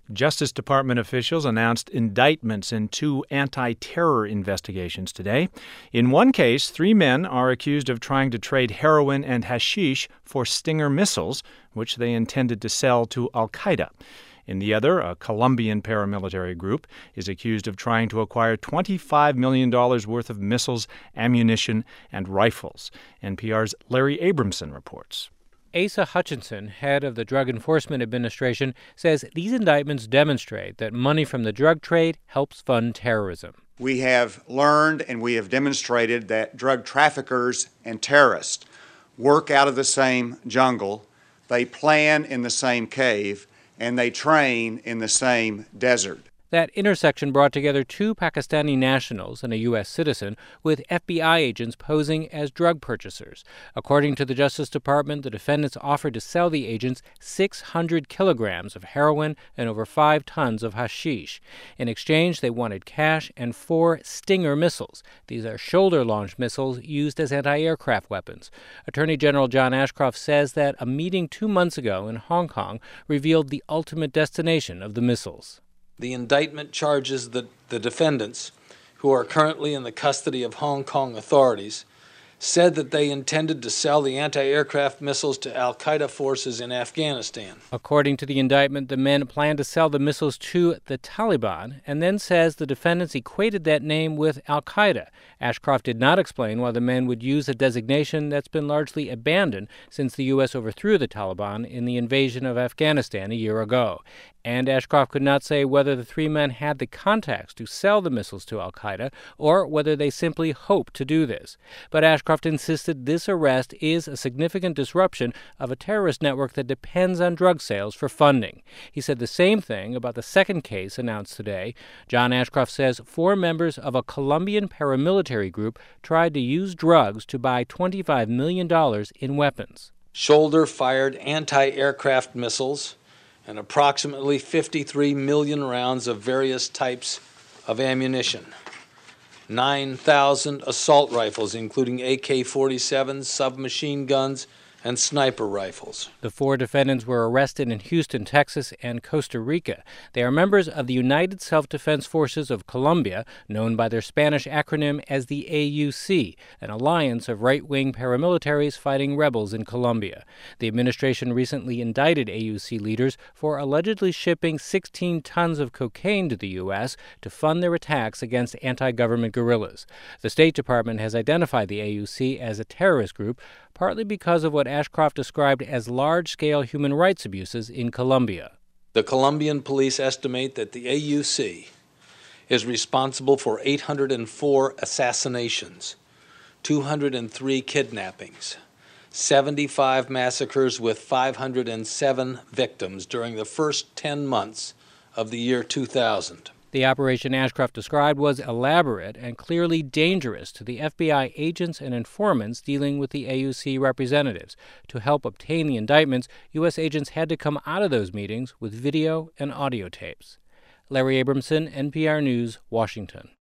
Justice Department officials announced indictments in two anti-terror investigations today. In one case, 3 men are accused of trying to trade heroin and hashish for Stinger missiles, which they intended to sell to al-Qaeda. In the other, a Colombian paramilitary group is accused of trying to acquire $25 million worth of missiles, ammunition, and rifles. NPR's Larry Abramson reports. Asa Hutchinson, head of the Drug Enforcement Administration, says these indictments demonstrate that money from the drug trade helps fund terrorism. We have learned and we have demonstrated that drug traffickers and terrorists work out of the same jungle, they plan in the same cave, and they train in the same desert. That intersection brought together 2 Pakistani nationals and a U.S. citizen with FBI agents posing as drug purchasers. According to the Justice Department, the defendants offered to sell the agents 600 kilograms of heroin and over 5 tons of hashish. In exchange, they wanted cash and 4 Stinger missiles. These are shoulder-launched missiles used as anti-aircraft weapons. Attorney General John Ashcroft says that a meeting 2 months ago in Hong Kong revealed the ultimate destination of the missiles. The indictment charges the defendants, who are currently in the custody of Hong Kong authorities, said that they intended to sell the anti-aircraft missiles to al-Qaeda forces in Afghanistan. According to the indictment, the men planned to sell the missiles to the Taliban, and then says the defendants equated that name with al-Qaeda. Ashcroft did not explain why the men would use a designation that's been largely abandoned since the U.S. overthrew the Taliban in the invasion of Afghanistan a year ago. And Ashcroft could not say whether the 3 men had the contacts to sell the missiles to al-Qaeda or whether they simply hoped to do this. But Ashcroft insisted this arrest is a significant disruption of a terrorist network that depends on drug sales for funding. He said the same thing about the second case announced today. John Ashcroft says 4 members of a Colombian paramilitary group tried to use drugs to buy $25 million in weapons. Shoulder-fired anti-aircraft missiles and approximately 53 million rounds of various types of ammunition. 9,000 assault rifles, including AK-47s, submachine guns, and sniper rifles. The 4 defendants were arrested in Houston, Texas, and Costa Rica. They are members of the United Self-Defense Forces of Colombia, known by their Spanish acronym as the AUC, an alliance of right-wing paramilitaries fighting rebels in Colombia. The administration recently indicted AUC leaders for allegedly shipping 16 tons of cocaine to the U.S. to fund their attacks against anti-government guerrillas. The State Department has identified the AUC as a terrorist group, partly because of what Ashcroft described as large-scale human rights abuses in Colombia. The Colombian police estimate that the AUC is responsible for 804 assassinations, 203 kidnappings, 75 massacres with 507 victims during the first 10 months of the year 2000. The operation Ashcroft described was elaborate and clearly dangerous to the FBI agents and informants dealing with the AUC representatives. To help obtain the indictments, U.S. agents had to come out of those meetings with video and audio tapes. Larry Abramson, NPR News, Washington.